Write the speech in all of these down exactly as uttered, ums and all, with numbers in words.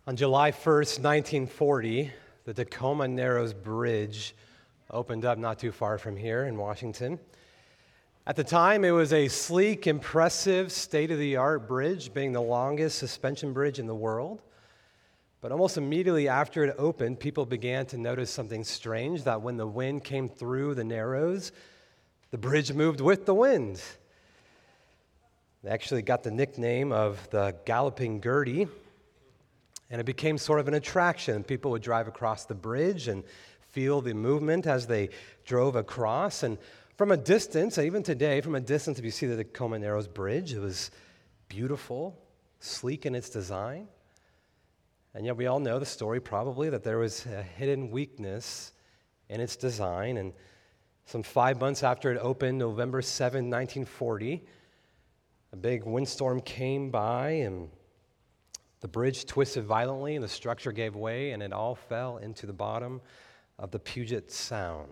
On July first, nineteen forty, the Tacoma Narrows Bridge opened up not too far from here in Washington. At the time, it was a sleek, impressive, state-of-the-art bridge, being the longest suspension bridge in the world. But almost immediately after it opened, people began to notice something strange, that when the wind came through the Narrows, the bridge moved with the wind. They actually got the nickname of the Galloping Gertie, and it became sort of an attraction. People would drive across the bridge and feel the movement as they drove across. And from a distance, even today, from a distance, if you see the Tacoma Narrows Bridge, it was beautiful, sleek in its design. And yet we all know the story probably that there was a hidden weakness in its design. And some five months after it opened, November seventh, nineteen forty, a big windstorm came by and the bridge twisted violently and the structure gave way and it all fell into the bottom of the Puget Sound.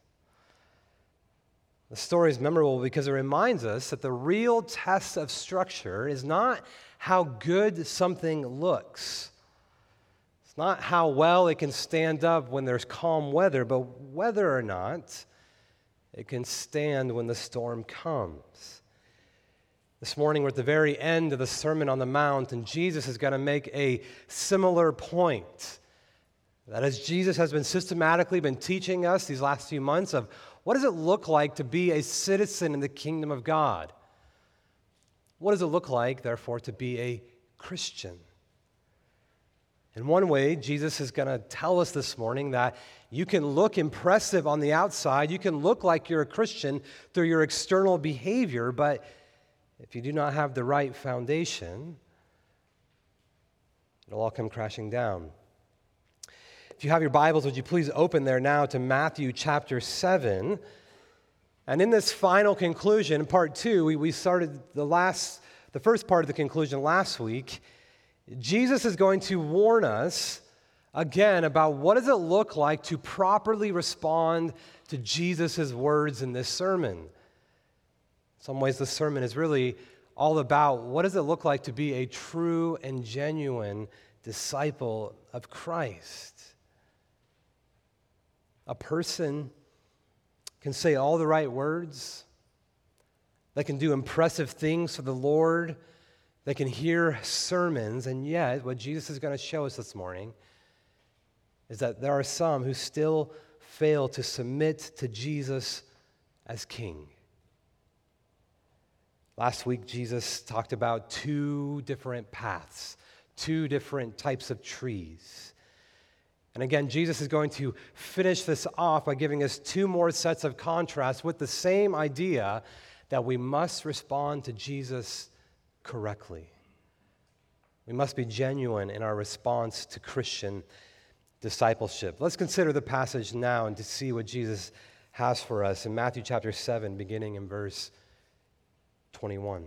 The story is memorable because it reminds us that the real test of structure is not how good something looks. It's not how well it can stand up when there's calm weather, but whether or not it can stand when the storm comes. This morning, we're at the very end of the Sermon on the Mount, and Jesus is going to make a similar point. That as Jesus has been systematically been teaching us these last few months of what does it look like to be a citizen in the kingdom of God? What does it look like, therefore, to be a Christian? In one way, Jesus is going to tell us this morning that you can look impressive on the outside, you can look like you're a Christian through your external behavior, but if you do not have the right foundation, it'll all come crashing down. If you have your Bibles, would you please open there now to Matthew chapter seven. And in this final conclusion, part two, we, we started the last, the first part of the conclusion last week. Jesus is going to warn us again about what does it look like to properly respond to Jesus' words in this sermon. In some ways, the sermon is really all about what does it look like to be a true and genuine disciple of Christ. A person can say all the right words, they can do impressive things for the Lord, they can hear sermons, and yet what Jesus is going to show us this morning is that there are some who still fail to submit to Jesus as King. Last week, Jesus talked about two different paths, two different types of trees. And again, Jesus is going to finish this off by giving us two more sets of contrasts with the same idea that we must respond to Jesus correctly. We must be genuine in our response to Christian discipleship. Let's consider the passage now and to see what Jesus has for us in Matthew chapter seven, beginning in verse twenty-one.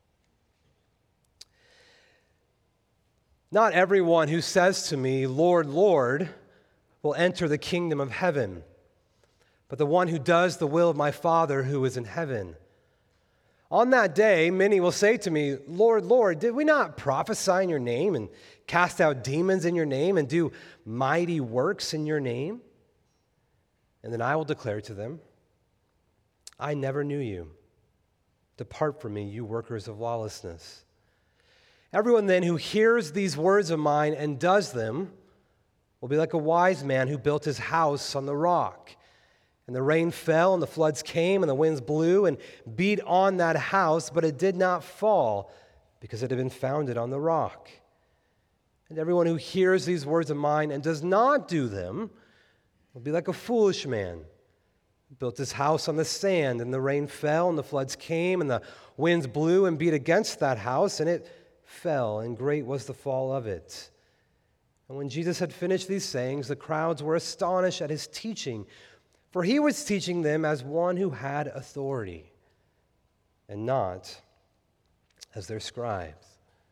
Not everyone who says to me, Lord, Lord, will enter the kingdom of heaven, but the one who does the will of my Father who is in heaven. On that day, many will say to me, Lord, Lord, did we not prophesy in your name and cast out demons in your name and do mighty works in your name? And then I will declare to them, I never knew you. Depart from me, you workers of lawlessness. Everyone then who hears these words of mine and does them will be like a wise man who built his house on the rock. And the rain fell, and the floods came, and the winds blew and beat on that house, but it did not fall, because it had been founded on the rock. And everyone who hears these words of mine and does not do them will be like a foolish man who built his house on the sand, and the rain fell, and the floods came, and the winds blew and beat against that house, and it fell, and great was the fall of it. And when Jesus had finished these sayings, the crowds were astonished at his teaching, for he was teaching them as one who had authority, and not as their scribes.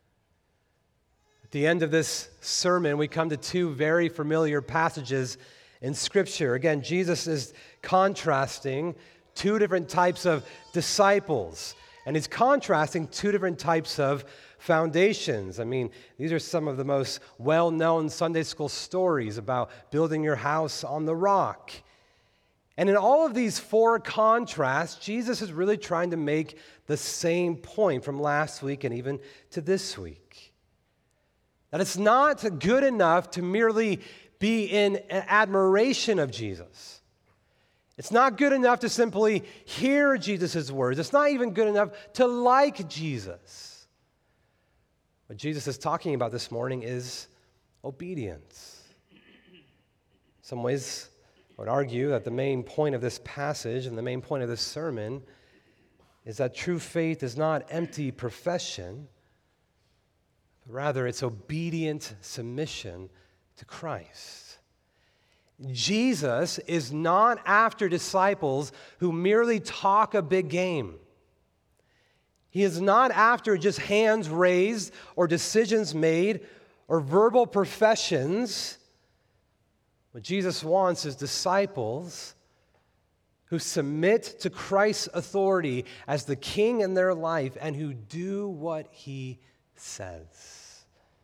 At the end of this sermon, we come to two very familiar passages in Scripture. Again, Jesus is contrasting two different types of disciples. And he's contrasting two different types of foundations. I mean, these are some of the most well-known Sunday school stories about building your house on the rock. And in all of these four contrasts, Jesus is really trying to make the same point from last week and even to this week. That it's not good enough to merely be in admiration of Jesus. It's not good enough to simply hear Jesus' words. It's not even good enough to like Jesus. What Jesus is talking about this morning is obedience. In some ways, I would argue that the main point of this passage and the main point of this sermon is that true faith is not empty profession, but rather it's obedient submission to Christ. Jesus is not after disciples who merely talk a big game. He is not after just hands raised or decisions made or verbal professions. What Jesus wants is disciples who submit to Christ's authority as the king in their life and who do what he says.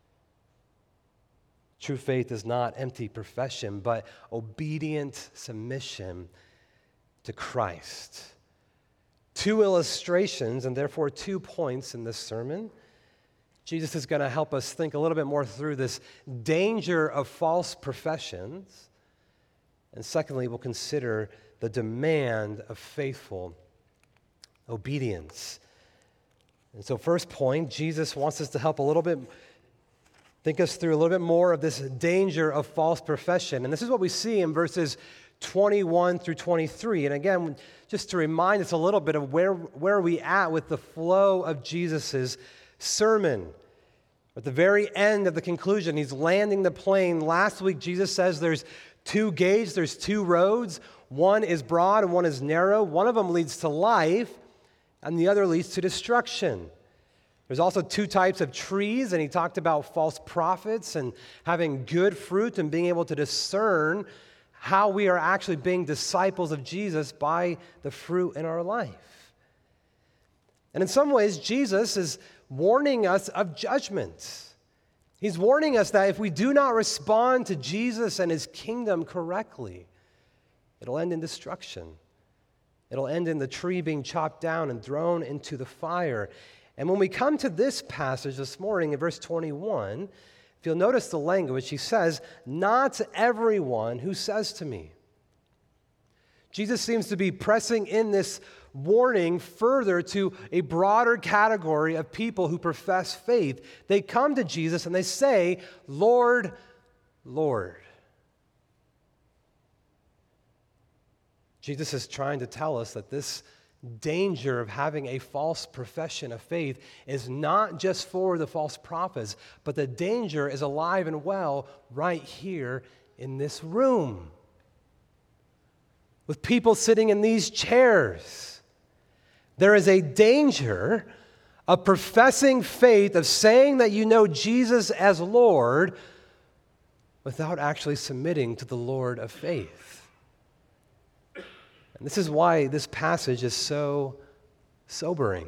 True faith is not empty profession, but obedient submission to Christ. Two illustrations, and therefore two points in this sermon. Jesus is going to help us think a little bit more through this danger of false professions. And secondly, we'll consider the demand of faithful obedience. And so first point, Jesus wants us to help a little bit, think us through a little bit more of this danger of false profession. And this is what we see in verses twenty-one through twenty-three. And again, just to remind us a little bit of where, where are we at with the flow of Jesus' sermon. At the very end of the conclusion, he's landing the plane. Last week, Jesus says there's two gates, there's two roads. One is broad and one is narrow. One of them leads to life, and the other leads to destruction. There's also two types of trees, and he talked about false prophets and having good fruit and being able to discern how we are actually being disciples of Jesus by the fruit in our life. And in some ways, Jesus is warning us of judgment. He's warning us that if we do not respond to Jesus and his kingdom correctly, it'll end in destruction. It'll end in the tree being chopped down and thrown into the fire. And when we come to this passage this morning in verse twenty-one, if you'll notice the language, he says, "Not everyone who says to me." Jesus seems to be pressing in this warning further to a broader category of people who profess faith. They come to Jesus and they say, "Lord, Lord." Jesus is trying to tell us that this danger of having a false profession of faith is not just for the false prophets, but the danger is alive and well right here in this room, with people sitting in these chairs. There is a danger of professing faith, of saying that you know Jesus as Lord, without actually submitting to the Lord of faith. And this is why this passage is so sobering.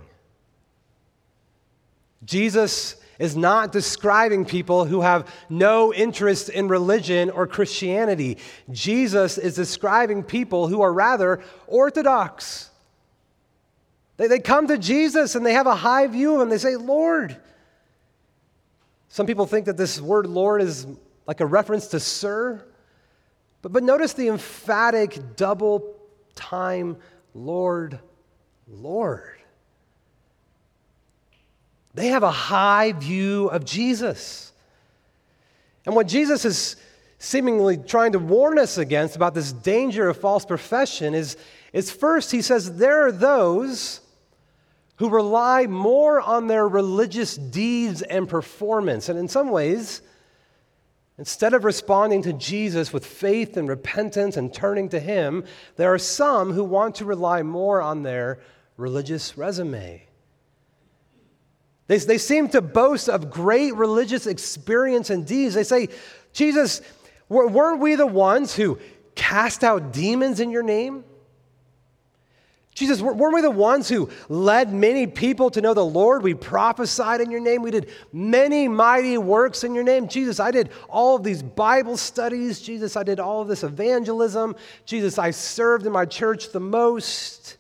Jesus is not describing people who have no interest in religion or Christianity. Jesus is describing people who are rather orthodox. They, they come to Jesus and they have a high view of him. They say, "Lord." Some people think that this word Lord is like a reference to sir. But, but notice the emphatic double time, Lord, Lord. They have a high view of Jesus. And what Jesus is seemingly trying to warn us against about this danger of false profession is, is first, he says, there are those who rely more on their religious deeds and performance. And in some ways, instead of responding to Jesus with faith and repentance and turning to him, there are some who want to rely more on their religious resume. They, they seem to boast of great religious experience and deeds. They say, "Jesus, weren't we the ones who cast out demons in your name? Jesus, weren't we the ones who led many people to know the Lord? We prophesied in your name. We did many mighty works in your name. Jesus, I did all of these Bible studies. Jesus, I did all of this evangelism. Jesus, I served in my church the most.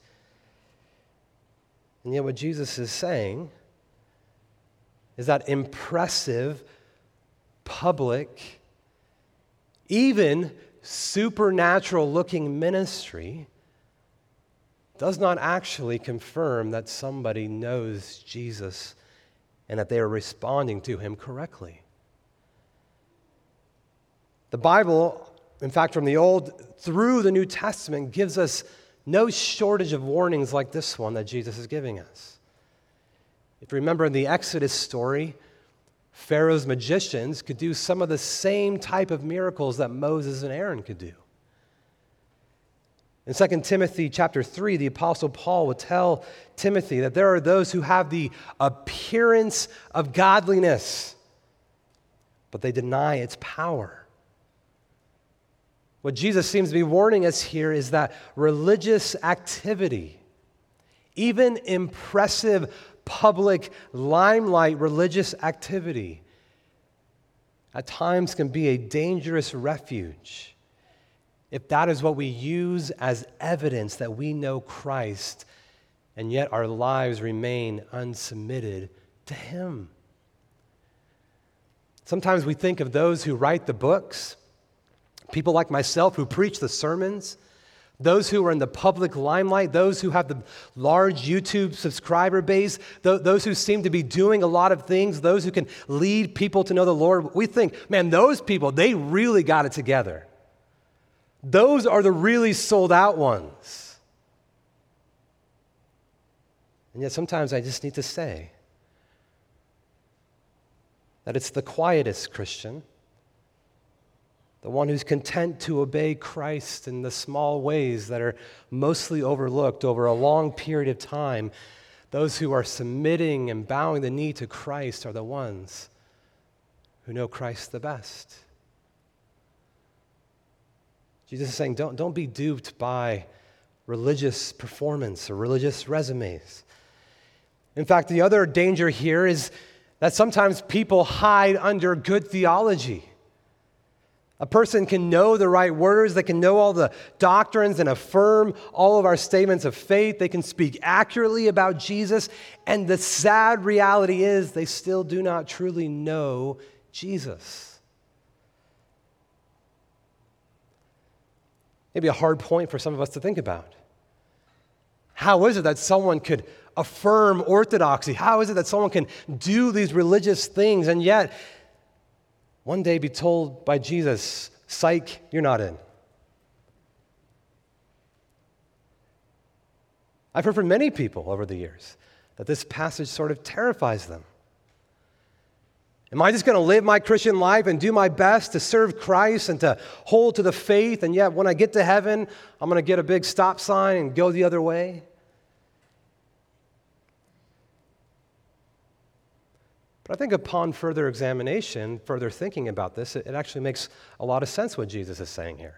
And yet what Jesus is saying is that impressive, public, even supernatural-looking ministry does not actually confirm that somebody knows Jesus and that they are responding to him correctly. The Bible, in fact, from the Old through the New Testament, gives us no shortage of warnings like this one that Jesus is giving us. If you remember in the Exodus story, Pharaoh's magicians could do some of the same type of miracles that Moses and Aaron could do. In Second Timothy chapter three, the Apostle Paul would tell Timothy that there are those who have the appearance of godliness, but they deny its power. What Jesus seems to be warning us here is that religious activity, even impressive public limelight religious activity, at times can be a dangerous refuge if that is what we use as evidence that we know Christ, and yet our lives remain unsubmitted to him. Sometimes we think of those who write the books, people like myself who preach the sermons, those who are in the public limelight, those who have the large YouTube subscriber base, th- those who seem to be doing a lot of things, those who can lead people to know the Lord. We think, man, those people, they really got it together. Those are the really sold out ones. And yet sometimes I just need to say that it's the quietest Christian, the one who's content to obey Christ in the small ways that are mostly overlooked over a long period of time. Those who are submitting and bowing the knee to Christ are the ones who know Christ the best. Jesus is saying, don't, don't be duped by religious performance or religious resumes. In fact, the other danger here is that sometimes people hide under good theology. A person can know the right words, they can know all the doctrines and affirm all of our statements of faith, they can speak accurately about Jesus, and the sad reality is they still do not truly know Jesus. Maybe a hard point for some of us to think about. How is it that someone could affirm orthodoxy? How is it that someone can do these religious things and yet one day be told by Jesus, psych, you're not in? I've heard from many people over the years that this passage sort of terrifies them. Am I just going to live my Christian life and do my best to serve Christ and to hold to the faith, and yet when I get to heaven, I'm going to get a big stop sign and go the other way? But I think upon further examination, further thinking about this, it actually makes a lot of sense what Jesus is saying here.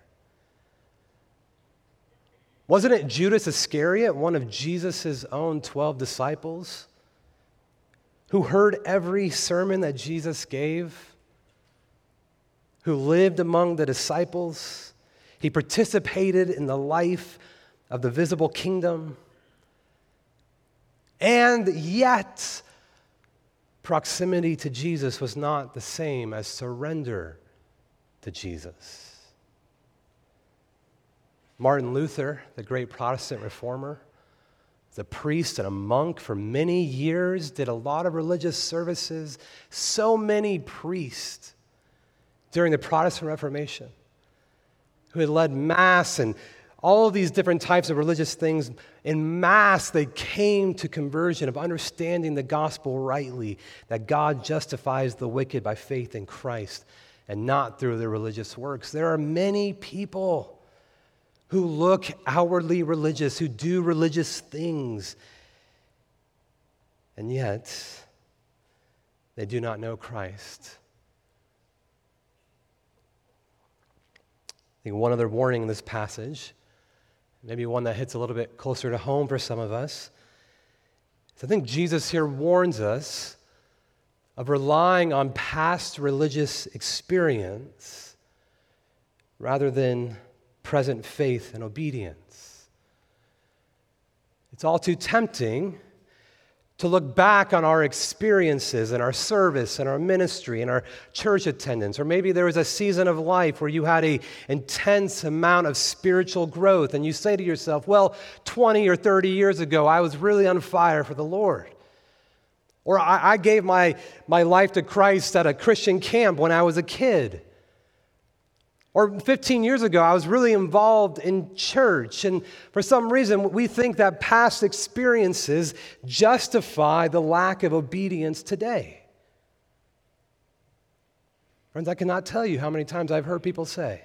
Wasn't it Judas Iscariot, one of Jesus' own twelve disciples, who heard every sermon that Jesus gave, who lived among the disciples? He participated in the life of the visible kingdom, and yet proximity to Jesus was not the same as surrender to Jesus. Martin Luther, the great Protestant reformer, was a priest and a monk for many years, did a lot of religious services. So many priests during the Protestant Reformation who had led Mass and all of these different types of religious things. In Mass, they came to conversion of understanding the gospel rightly, that God justifies the wicked by faith in Christ and not through their religious works. There are many people who look outwardly religious, who do religious things, and yet they do not know Christ. I think one other warning in this passage, maybe one that hits a little bit closer to home for some of us. So I think Jesus here warns us of relying on past religious experience rather than present faith and obedience. It's all too tempting to look back on our experiences and our service and our ministry and our church attendance. Or maybe there was a season of life where you had an intense amount of spiritual growth and you say to yourself, well, twenty or thirty years ago, I was really on fire for the Lord. Or I, I gave my, my life to Christ at a Christian camp when I was a kid. Or fifteen years ago, I was really involved in church, and for some reason, we think that past experiences justify the lack of obedience today. Friends, I cannot tell you how many times I've heard people say,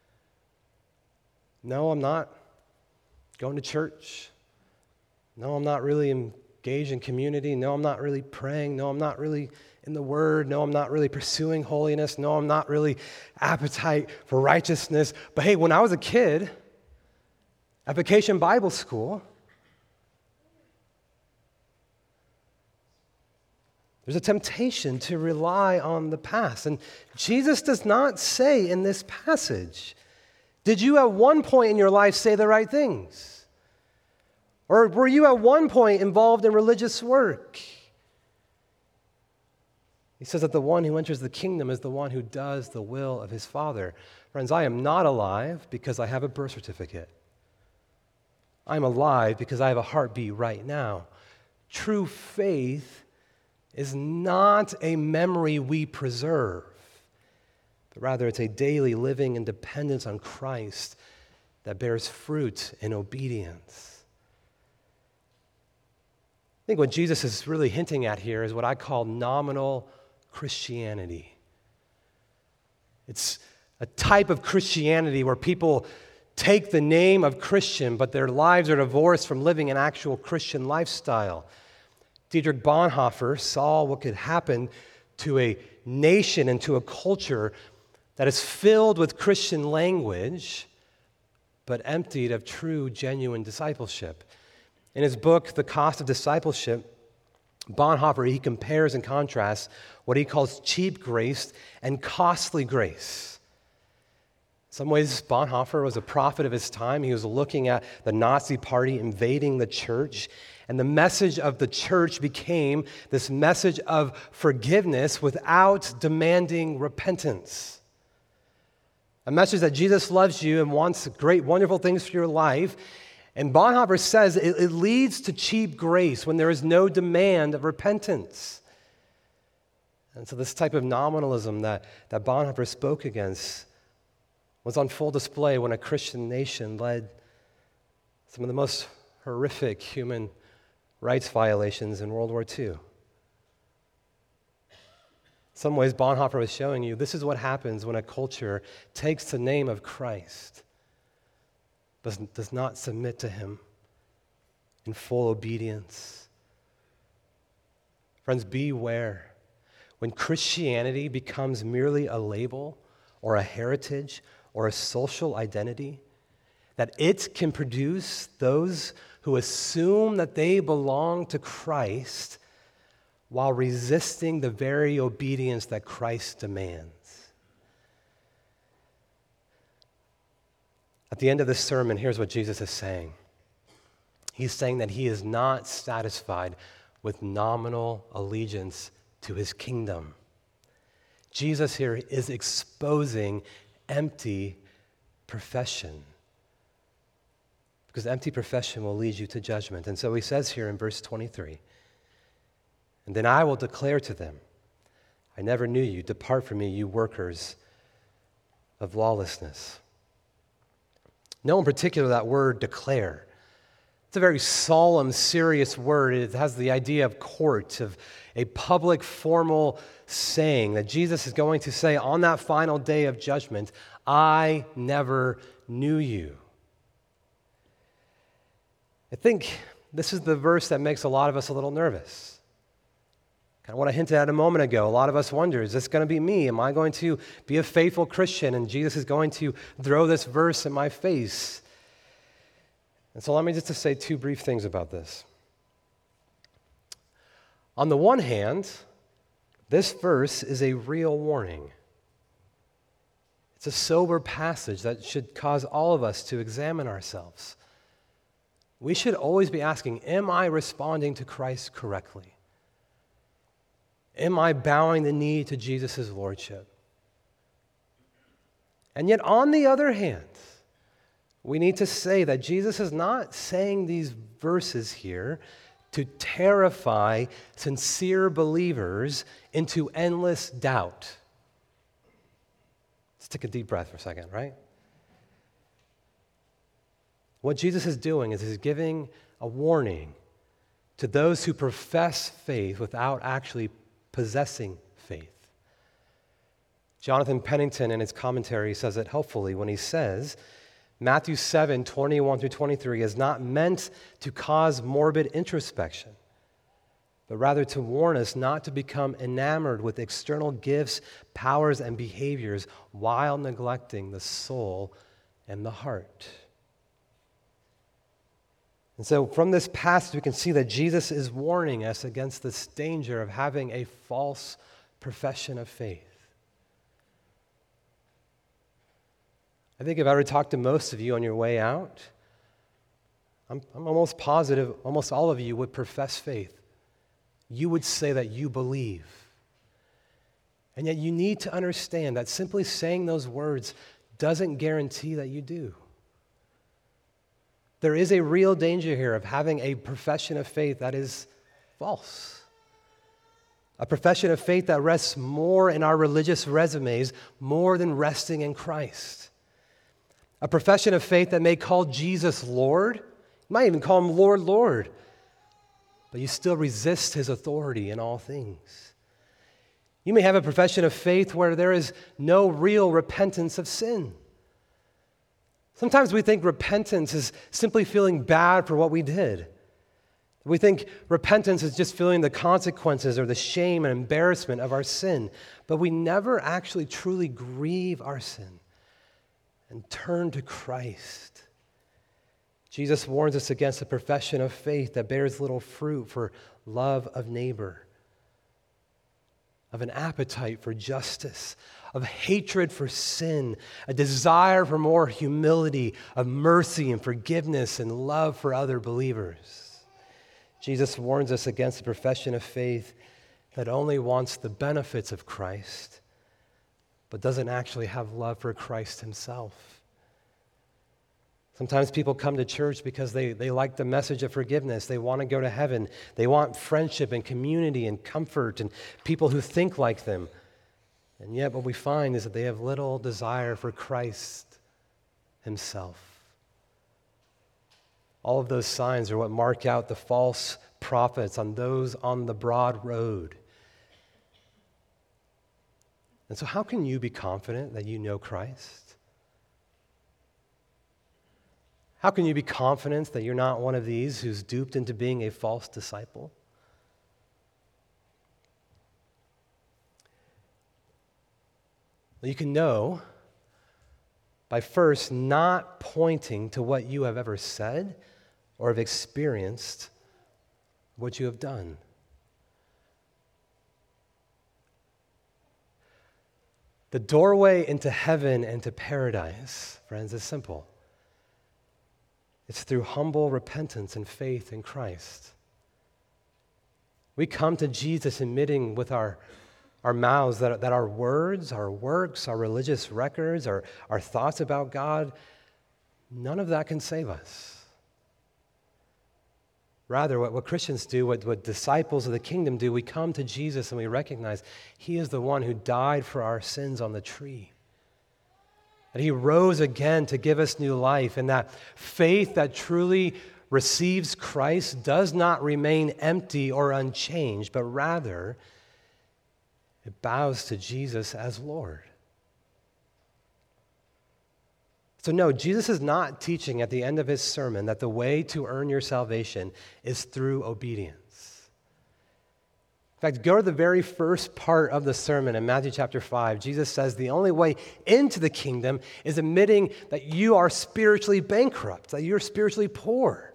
no, I'm not going to church. No, I'm not really engaged in community. No, I'm not really praying. No, I'm not really in the Word. No, I'm not really pursuing holiness. No, I'm not really appetite for righteousness. But hey, when I was a kid at Vacation Bible School, there's a temptation to rely on the past. And Jesus does not say in this passage, did you at one point in your life say the right things? Or were you at one point involved in religious work? He says that the one who enters the kingdom is the one who does the will of his Father. Friends, I am not alive because I have a birth certificate. I'm alive because I have a heartbeat right now. True faith is not a memory we preserve, but rather it's a daily living in dependence on Christ that bears fruit in obedience. I think what Jesus is really hinting at here is what I call nominal Christianity. It's a type of Christianity where people take the name of Christian, but their lives are divorced from living an actual Christian lifestyle. Dietrich Bonhoeffer saw what could happen to a nation and to a culture that is filled with Christian language, but emptied of true, genuine discipleship. In his book, The Cost of Discipleship, Bonhoeffer, he compares and contrasts what he calls cheap grace and costly grace. In some ways, Bonhoeffer was a prophet of his time. He was looking at the Nazi Party invading the church, and the message of the church became this message of forgiveness without demanding repentance. A message that Jesus loves you and wants great, wonderful things for your life. And Bonhoeffer says it, it leads to cheap grace when there is no demand of repentance. And so this type of nominalism that, that Bonhoeffer spoke against was on full display when a Christian nation led some of the most horrific human rights violations in World War Two. In some ways, Bonhoeffer was showing you this is what happens when a culture takes the name of Christ, but does not submit to him in full obedience. Friends, beware. When Christianity becomes merely a label or a heritage or a social identity, that it can produce those who assume that they belong to Christ while resisting the very obedience that Christ demands. At the end of this sermon, here's what Jesus is saying. He's saying that he is not satisfied with nominal allegiance to his kingdom. Jesus here is exposing empty profession, because empty profession will lead you to judgment. And so he says here in verse twenty-three, and then I will declare to them, I never knew you. Depart from me, you workers of lawlessness. Know in particular that word declare. It's a very solemn, serious word. It has the idea of court, of a public, formal saying that Jesus is going to say on that final day of judgment, I never knew you. I think this is the verse that makes a lot of us a little nervous. Kind of what I hinted at a moment ago. A lot of us wonder, is this going to be me? Am I going to be a faithful Christian? And Jesus is going to throw this verse in my face. And so let me just say two brief things about this. On the one hand, this verse is a real warning. It's a sober passage that should cause all of us to examine ourselves. We should always be asking, am I responding to Christ correctly? Am I bowing the knee to Jesus' lordship? And yet, on the other hand, we need to say that Jesus is not saying these verses here to terrify sincere believers into endless doubt. Let's take a deep breath for a second, right? What Jesus is doing is he's giving a warning to those who profess faith without actually possessing faith. Jonathan Pennington, in his commentary, says it helpfully when he says, Matthew seven, twenty-one through twenty-three is not meant to cause morbid introspection, but rather to warn us not to become enamored with external gifts, powers, and behaviors while neglecting the soul and the heart. And so from this passage, we can see that Jesus is warning us against this danger of having a false profession of faith. I think if I were to talk to most of you on your way out, I'm, I'm almost positive almost all of you would profess faith. You would say that you believe. And yet you need to understand that simply saying those words doesn't guarantee that you do. There is a real danger here of having a profession of faith that is false. A profession of faith that rests more in our religious resumes more than resting in Christ. A profession of faith that may call Jesus Lord. You might even call him Lord, Lord. But you still resist his authority in all things. You may have a profession of faith where there is no real repentance of sin. Sometimes we think repentance is simply feeling bad for what we did. We think repentance is just feeling the consequences or the shame and embarrassment of our sin. But we never actually truly grieve our sin and turn to Christ. Jesus warns us against a profession of faith that bears little fruit for love of neighbor, of an appetite for justice, of hatred for sin, a desire for more humility, of mercy and forgiveness and love for other believers. Jesus warns us against a profession of faith that only wants the benefits of Christ, but doesn't actually have love for Christ himself. Sometimes people come to church because they, they like the message of forgiveness. They want to go to heaven. They want friendship and community and comfort and people who think like them. And yet what we find is that they have little desire for Christ himself. All of those signs are what mark out the false prophets on those on the broad road. And so how can you be confident that you know Christ? How can you be confident that you're not one of these who's duped into being a false disciple? Well, you can know by first not pointing to what you have ever said or have experienced, what you have done. The doorway into heaven and to paradise, friends, is simple. It's through humble repentance and faith in Christ. We come to Jesus admitting with our, our mouths that, that our words, our works, our religious records, our, our thoughts about God, none of that can save us. Rather, what, what Christians do, what, what disciples of the kingdom do, we come to Jesus and we recognize he is the one who died for our sins on the tree. And he rose again to give us new life. And that faith that truly receives Christ does not remain empty or unchanged, but rather it bows to Jesus as Lord. So no, Jesus is not teaching at the end of his sermon that the way to earn your salvation is through obedience. In fact, go to the very first part of the sermon in Matthew chapter five. Jesus says the only way into the kingdom is admitting that you are spiritually bankrupt, that you're spiritually poor.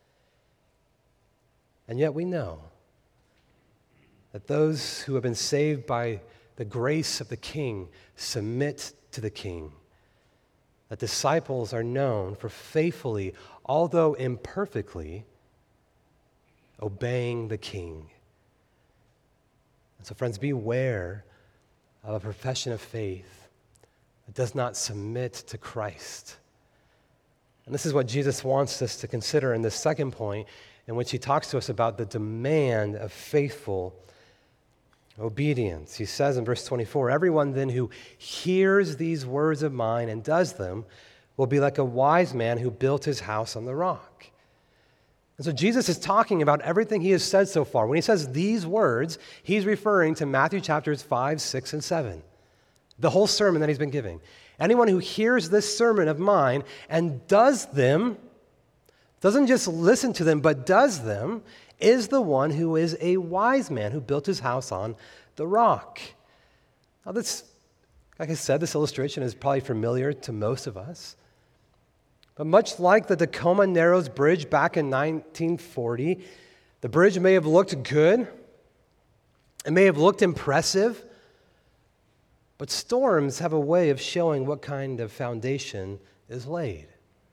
And yet we know that those who have been saved by the grace of the King submit to the King. That disciples are known for faithfully, although imperfectly, obeying the King. And so, friends, beware of a profession of faith that does not submit to Christ. And this is what Jesus wants us to consider in the second point, in which he talks to us about the demand of faithful obedience. He says in verse twenty-four, "Everyone then who hears these words of mine and does them will be like a wise man who built his house on the rock." And so Jesus is talking about everything he has said so far. When he says these words, he's referring to Matthew chapters five, six, and seven. The whole sermon that he's been giving. Anyone who hears this sermon of mine and does them, doesn't just listen to them, but does them, is the one who is a wise man who built his house on the rock. Now this, like I said, this illustration is probably familiar to most of us. But much like the Tacoma Narrows Bridge back in nineteen forty, the bridge may have looked good, it may have looked impressive, but storms have a way of showing what kind of foundation is laid.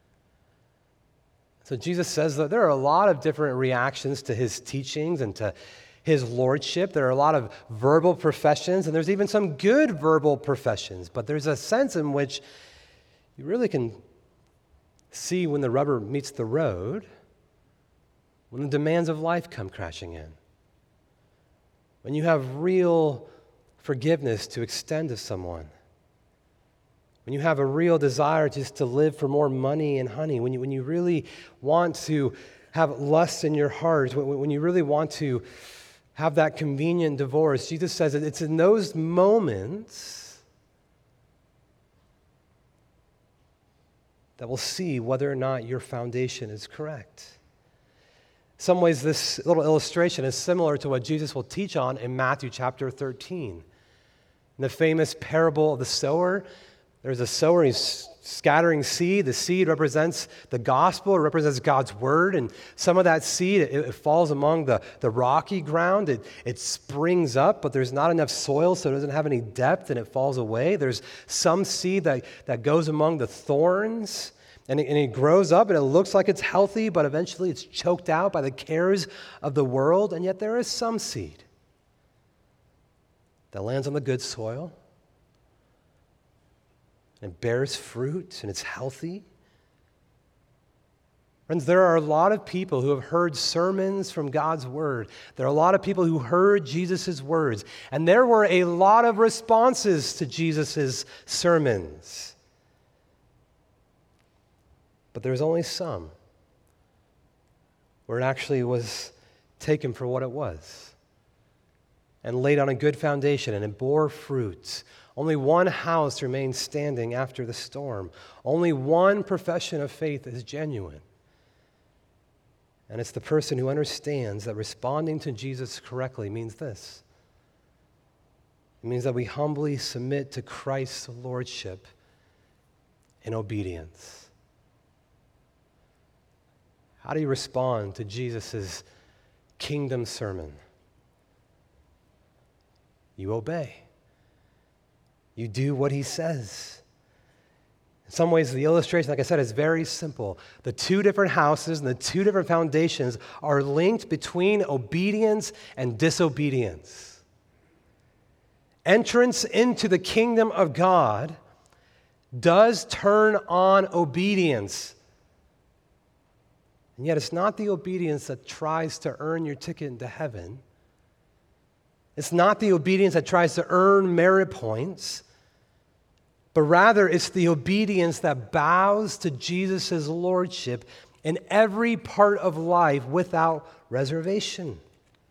So Jesus says that there are a lot of different reactions to his teachings and to his lordship. There are a lot of verbal professions, and there's even some good verbal professions, but there's a sense in which you really can see when the rubber meets the road, when the demands of life come crashing in, when you have real forgiveness to extend to someone, when you have a real desire just to live for more money and honey, when you, when you really want to have lust in your heart, when, when you really want to have that convenient divorce. Jesus says that it's in those moments that will see whether or not your foundation is correct. In some ways, this little illustration is similar to what Jesus will teach on in Matthew chapter thirteen. In the famous parable of the sower, there's a sower, he's scattering seed. The seed represents the gospel, it represents God's word, and some of that seed, it, it falls among the, the rocky ground. It, it springs up, but there's not enough soil, so it doesn't have any depth, and it falls away. There's some seed that, that goes among the thorns, and it, and it grows up, and it looks like it's healthy, but eventually it's choked out by the cares of the world, and yet there is some seed that lands on the good soil, and it bears fruit, and it's healthy. Friends, there are a lot of people who have heard sermons from God's word. There are a lot of people who heard Jesus' words, and there were a lot of responses to Jesus' sermons. But there's only some where it actually was taken for what it was and laid on a good foundation, and it bore fruit. Only one house remains standing after the storm. Only one profession of faith is genuine. And it's the person who understands that responding to Jesus correctly means this. It means that we humbly submit to Christ's lordship in obedience. How do you respond to Jesus' kingdom sermon? You obey. You do what he says. In some ways, the illustration, like I said, is very simple. The two different houses and the two different foundations are linked between obedience and disobedience. Entrance into the kingdom of God does turn on obedience. And yet it's not the obedience that tries to earn your ticket into heaven. It's not the obedience that tries to earn merit points. But rather, it's the obedience that bows to Jesus' lordship in every part of life without reservation.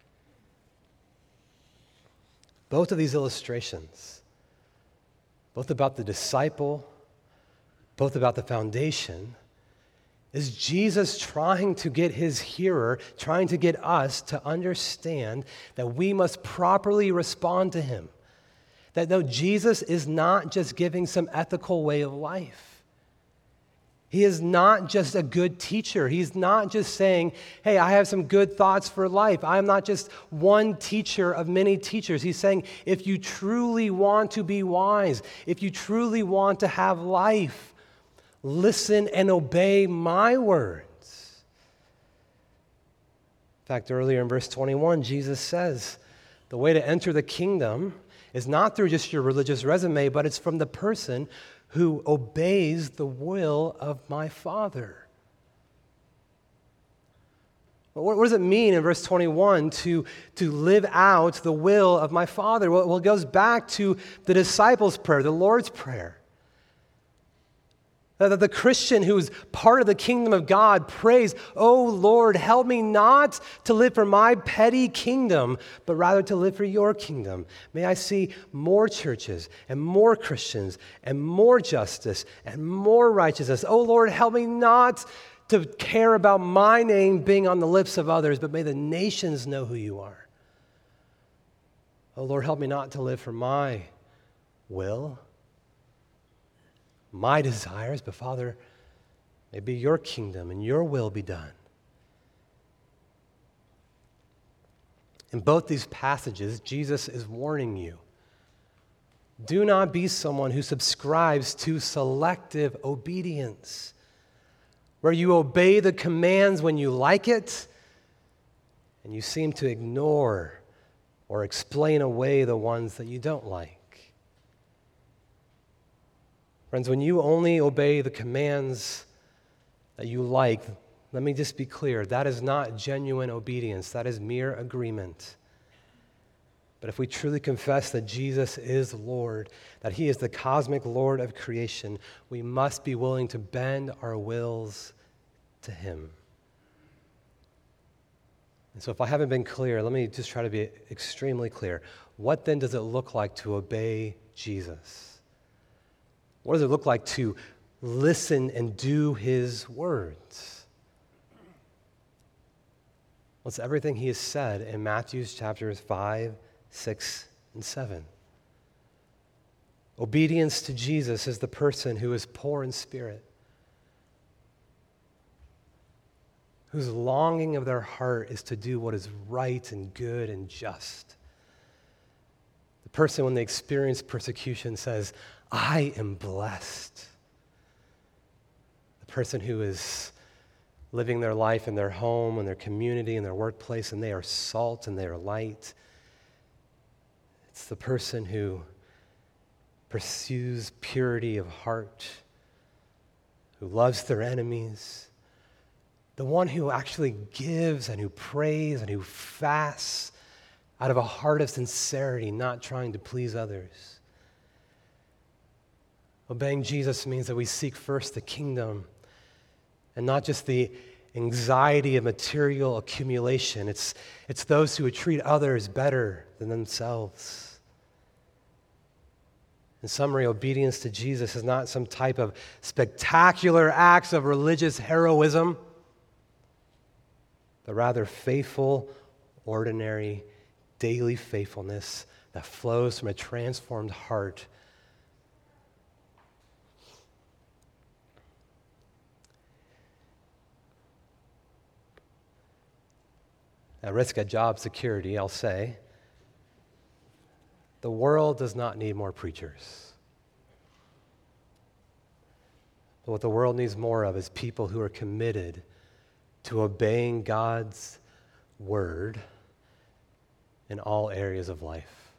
Both of these illustrations, both about the disciple, both about the foundation, is Jesus trying to get his hearer, trying to get us to understand that we must properly respond to him. That no, Jesus is not just giving some ethical way of life. He is not just a good teacher. He's not just saying, hey, I have some good thoughts for life. I'm not just one teacher of many teachers. He's saying, if you truly want to be wise, if you truly want to have life, listen and obey my words. In fact, earlier in verse twenty-one, Jesus says, the way to enter the kingdom is not through just your religious resume, but it's from the person who obeys the will of my Father. What does it mean in verse twenty-one to, to live out the will of my Father? Well, it goes back to the disciples' prayer, the Lord's Prayer. That the Christian who's part of the kingdom of God prays, oh Lord, help me not to live for my petty kingdom, but rather to live for your kingdom. May I see more churches and more Christians and more justice and more righteousness. Oh Lord, help me not to care about my name being on the lips of others, but may the nations know who you are. Oh Lord, help me not to live for my will, my desires, but Father, may be your kingdom and your will be done. In both these passages, Jesus is warning you. Do not be someone who subscribes to selective obedience, where you obey the commands when you like it, and you seem to ignore or explain away the ones that you don't like. Friends, when you only obey the commands that you like, let me just be clear, that is not genuine obedience. That is mere agreement. But if we truly confess that Jesus is Lord, that he is the cosmic Lord of creation, we must be willing to bend our wills to him. And so if I haven't been clear, let me just try to be extremely clear. What then does it look like to obey Jesus? What does it look like to listen and do his words? Well, it's everything he has said in Matthew chapters five, six, and seven. Obedience to Jesus is the person who is poor in spirit, whose longing of their heart is to do what is right and good and just. The person, when they experience persecution, says, I am blessed. The person who is living their life in their home, in their community, in their workplace, and they are salt and they are light. It's the person who pursues purity of heart, who loves their enemies, the one who actually gives and who prays and who fasts out of a heart of sincerity, not trying to please others. Obeying Jesus means that we seek first the kingdom and not just the anxiety of material accumulation. It's, it's those who would treat others better than themselves. In summary, obedience to Jesus is not some type of spectacular acts of religious heroism, but rather faithful, ordinary, daily faithfulness that flows from a transformed heart. At risk of job security, I'll say, the world does not need more preachers. But what the world needs more of is people who are committed to obeying God's word in all areas of life.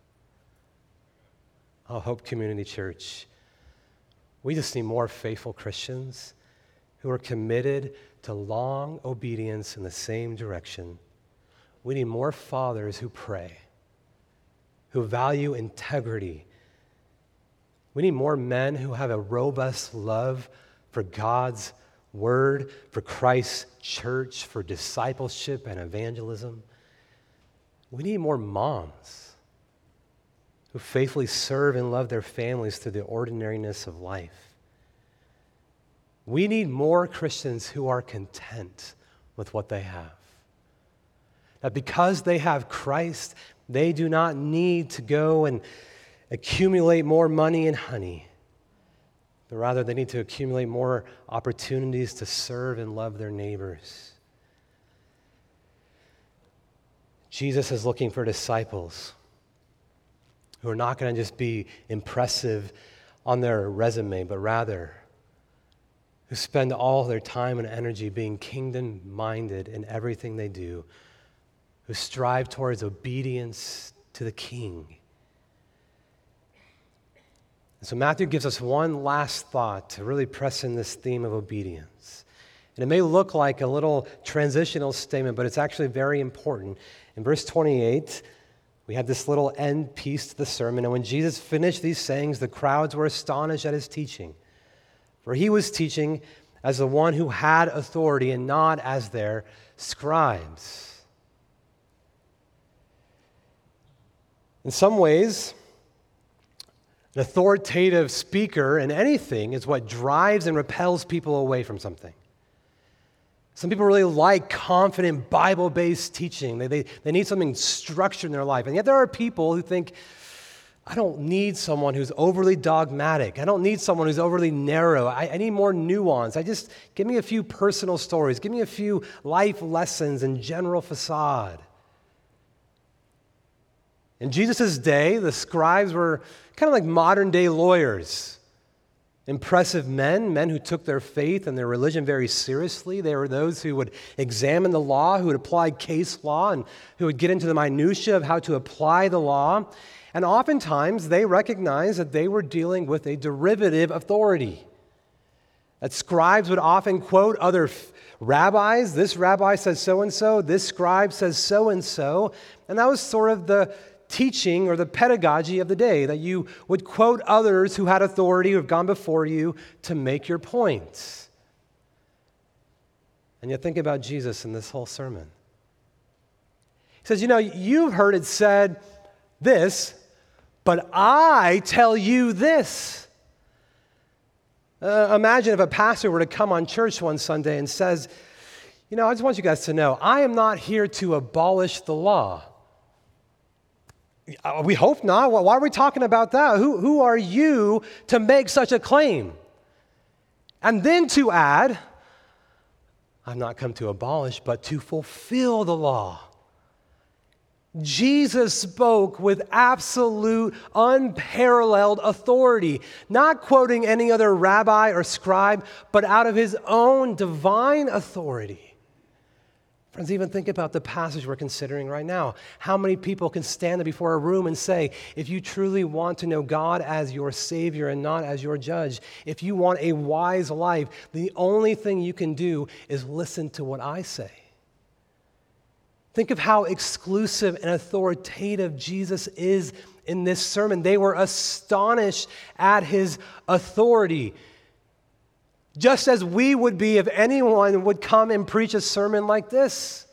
Oh, Hope Community Church, we just need more faithful Christians who are committed to long obedience in the same direction. We need more fathers who pray, who value integrity. We need more men who have a robust love for God's word, for Christ's church, for discipleship and evangelism. We need more moms who faithfully serve and love their families through the ordinariness of life. We need more Christians who are content with what they have. That because they have Christ, they do not need to go and accumulate more money and honey, but rather they need to accumulate more opportunities to serve and love their neighbors. Jesus is looking for disciples who are not going to just be impressive on their resume, but rather who spend all their time and energy being kingdom-minded in everything they do, who strive towards obedience to the King. And so Matthew gives us one last thought to really press in this theme of obedience. And it may look like a little transitional statement, but it's actually very important. In verse twenty-eight, we have this little end piece to the sermon. And when Jesus finished these sayings, the crowds were astonished at his teaching. For he was teaching as the one who had authority and not as their scribes. In some ways, an authoritative speaker in anything is what drives and repels people away from something. Some people really like confident Bible-based teaching. They, they, they need something structured in their life. And yet there are people who think, I don't need someone who's overly dogmatic. I don't need someone who's overly narrow. I, I need more nuance. I just, give me a few personal stories. Give me a few life lessons and general facade. In Jesus' day, the scribes were kind of like modern-day lawyers. Impressive men, men who took their faith and their religion very seriously. They were those who would examine the law, who would apply case law, and who would get into the minutia of how to apply the law. And oftentimes, they recognized that they were dealing with a derivative authority. That scribes would often quote other f- rabbis. This rabbi says so-and-so. This scribe says so-and-so. And that was sort of the teaching or the pedagogy of the day, that you would quote others who had authority, who have gone before you, to make your points. And yet think about Jesus in this whole sermon. He says, you know, you've heard it said this, but I tell you this. Uh, imagine if a pastor were to come on church one Sunday and says, you know, I just want you guys to know, I am not here to abolish the law. We hope not. Why are we talking about that? Who, who are you to make such a claim? And then to add, I've not come to abolish, but to fulfill the law. Jesus spoke with absolute, unparalleled authority, not quoting any other rabbi or scribe, but out of his own divine authority. Friends, even think about the passage we're considering right now. How many people can stand before a room and say, if you truly want to know God as your Savior and not as your judge, if you want a wise life, the only thing you can do is listen to what I say. Think of how exclusive and authoritative Jesus is in this sermon. They were astonished at his authority. Just as we would be if anyone would come and preach a sermon like this.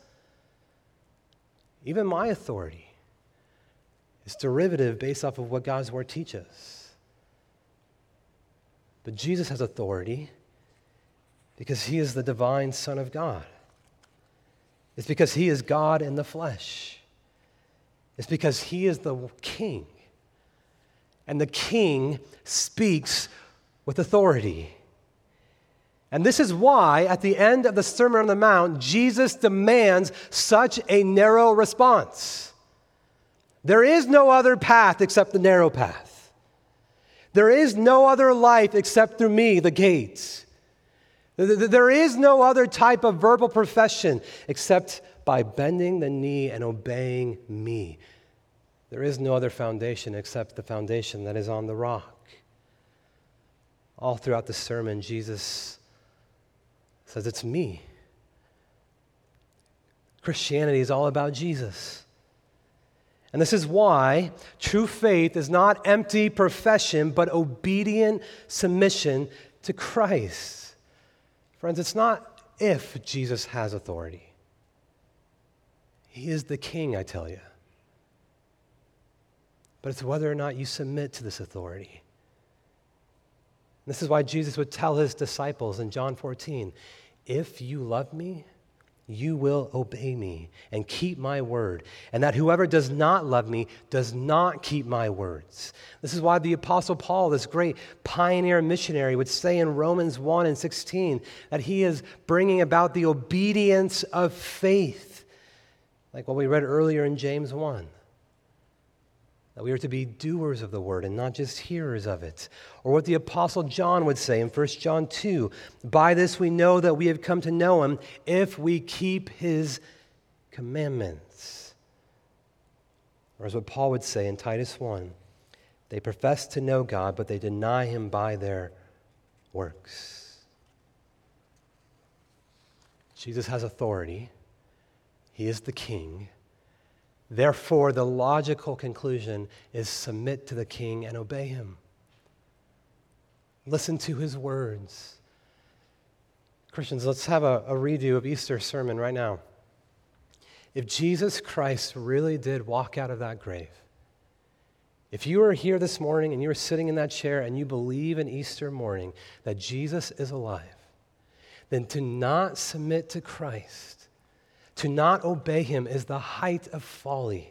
Even my authority is derivative based off of what God's word teaches. But Jesus has authority because he is the divine Son of God. It's because he is God in the flesh. It's because he is the king. And the king speaks with authority. And this is why, at the end of the Sermon on the Mount, Jesus demands such a narrow response. There is no other path except the narrow path. There is no other life except through me, the gate. There is no other type of verbal profession except by bending the knee and obeying me. There is no other foundation except the foundation that is on the rock. All throughout the sermon, Jesus says, it's me. Christianity is all about Jesus. And this is why true faith is not empty profession, but obedient submission to Christ. Friends, it's not if Jesus has authority. He is the king, I tell you. But it's whether or not you submit to this authority. This is why Jesus would tell his disciples in John fourteen, if you love me, you will obey me and keep my word, and that whoever does not love me does not keep my words. This is why the Apostle Paul, this great pioneer missionary, would say in Romans one and sixteen that he is bringing about the obedience of faith, like what we read earlier in James one. That we are to be doers of the word and not just hearers of it. Or what the Apostle John would say in First John two, by this we know that we have come to know him if we keep his commandments. Or as what Paul would say in Titus one, they profess to know God, but they deny him by their works. Jesus has authority. He is the king. Therefore, the logical conclusion is submit to the king and obey him. Listen to his words. Christians, let's have a, a redo of Easter sermon right now. If Jesus Christ really did walk out of that grave, if you are here this morning and you are sitting in that chair and you believe in Easter morning that Jesus is alive, then to not submit to Christ, to not obey him is the height of folly.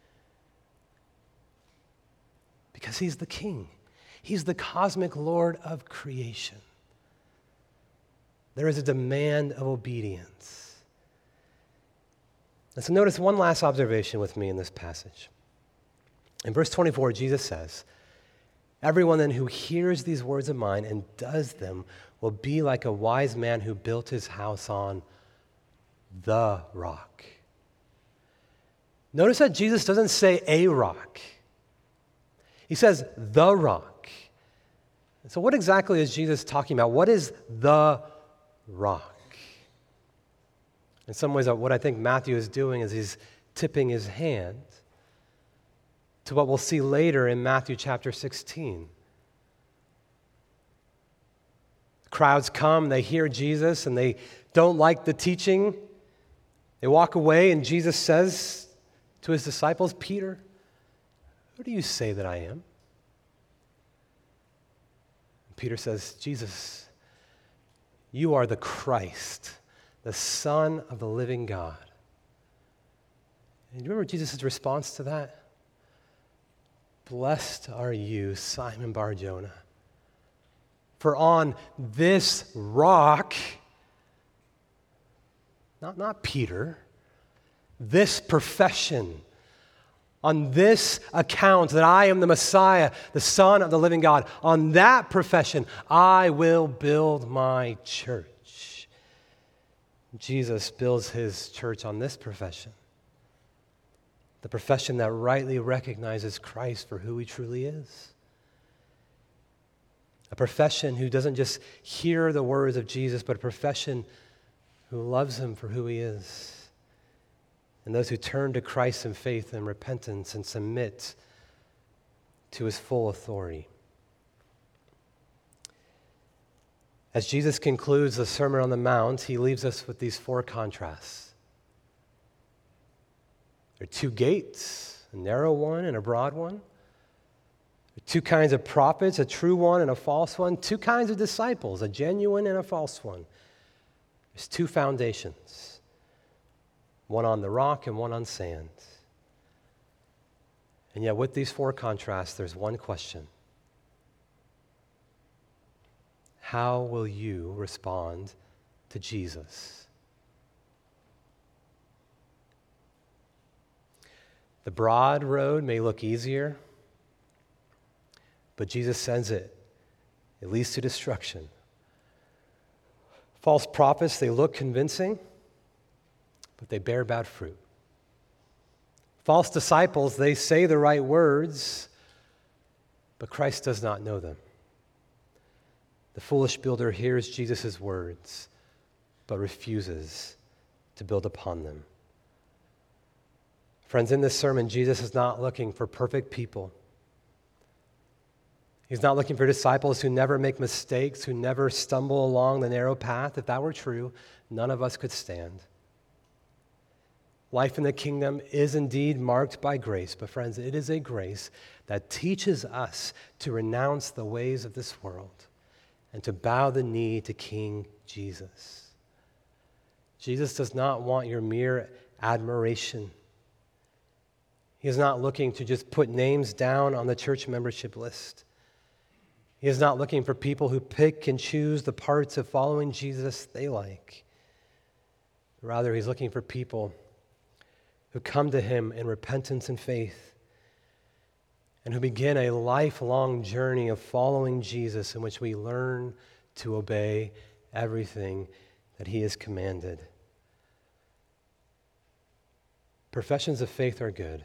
Because he's the king. He's the cosmic Lord of creation. There is a demand of obedience. And so notice one last observation with me in this passage. In verse twenty-four, Jesus says, everyone then who hears these words of mine and does them will be like a wise man who built his house on the rock. Notice that Jesus doesn't say a rock. He says the rock. And so what exactly is Jesus talking about? What is the rock? In some ways, what I think Matthew is doing is he's tipping his hand to what we'll see later in Matthew chapter sixteen. Crowds come, they hear Jesus, and they don't like the teaching. They walk away, and Jesus says to his disciples, Peter, who do you say that I am? Peter says, Jesus, you are the Christ, the Son of the living God. And you remember Jesus' response to that? Blessed are you, Simon Bar-Jonah, for on this rock, Not, not Peter, this profession, on this account that I am the Messiah, the Son of the living God, on that profession, I will build my church. Jesus builds his church on this profession, the profession that rightly recognizes Christ for who he truly is. A profession who doesn't just hear the words of Jesus, but a profession who loves him for who he is, and those who turn to Christ in faith and repentance and submit to his full authority. As Jesus concludes the Sermon on the Mount, he leaves us with these four contrasts. There are two gates, a narrow one and a broad one. There are two kinds of prophets, a true one and a false one. Two kinds of disciples, a genuine and a false one. There's two foundations, one on the rock and one on sand. And yet with these four contrasts, there's one question. How will you respond to Jesus? The broad road may look easier, but Jesus sends it. It leads to destruction. False prophets, they look convincing, but they bear bad fruit. False disciples, they say the right words, but Christ does not know them. The foolish builder hears Jesus' words, but refuses to build upon them. Friends, in this sermon, Jesus is not looking for perfect people. He's not looking for disciples who never make mistakes, who never stumble along the narrow path. If that were true, none of us could stand. Life in the kingdom is indeed marked by grace, but friends, it is a grace that teaches us to renounce the ways of this world and to bow the knee to King Jesus. Jesus does not want your mere admiration. He is not looking to just put names down on the church membership list. He is not looking for people who pick and choose the parts of following Jesus they like. Rather, he's looking for people who come to him in repentance and faith and who begin a lifelong journey of following Jesus in which we learn to obey everything that he has commanded. Professions of faith are good,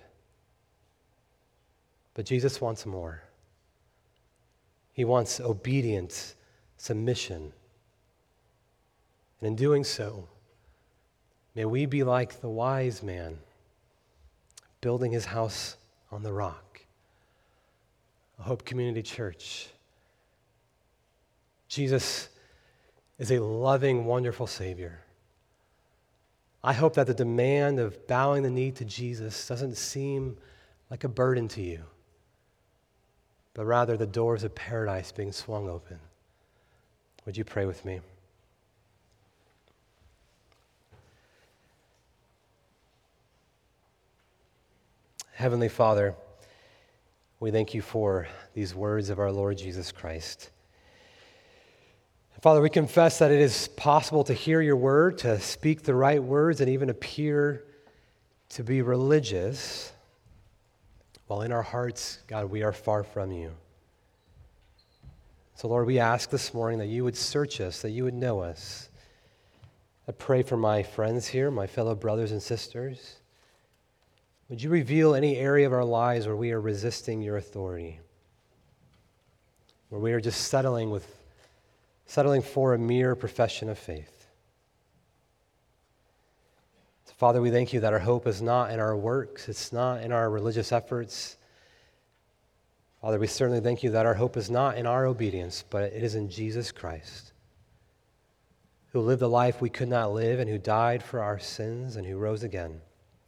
but Jesus wants more. He wants obedience, submission. And in doing so, may we be like the wise man, building his house on the rock. Hope Community Church. Jesus is a loving, wonderful Savior. I hope that the demand of bowing the knee to Jesus doesn't seem like a burden to you, but rather the doors of paradise being swung open. Would you pray with me? Heavenly Father, we thank you for these words of our Lord Jesus Christ. Father, we confess that it is possible to hear your word, to speak the right words, and even appear to be religious, while in our hearts, God, we are far from you. So, Lord, we ask this morning that you would search us, that you would know us. I pray for my friends here, my fellow brothers and sisters. Would you reveal any area of our lives where we are resisting your authority, where we are just settling with, settling for a mere profession of faith? So, Father, we thank you that our hope is not in our works, it's not in our religious efforts. Father, we certainly thank you that our hope is not in our obedience, but it is in Jesus Christ, who lived a life we could not live and who died for our sins and who rose again.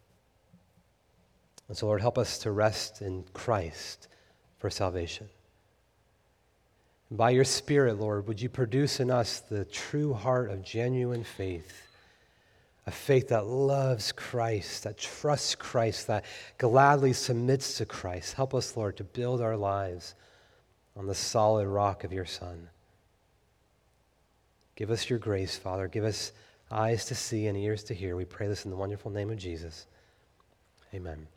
And so, Lord, help us to rest in Christ for salvation. And by your Spirit, Lord, would you produce in us the true heart of genuine faith, a faith that loves Christ, that trusts Christ, that gladly submits to Christ. Help us, Lord, to build our lives on the solid rock of your Son. Give us your grace, Father. Give us eyes to see and ears to hear. We pray this in the wonderful name of Jesus. Amen.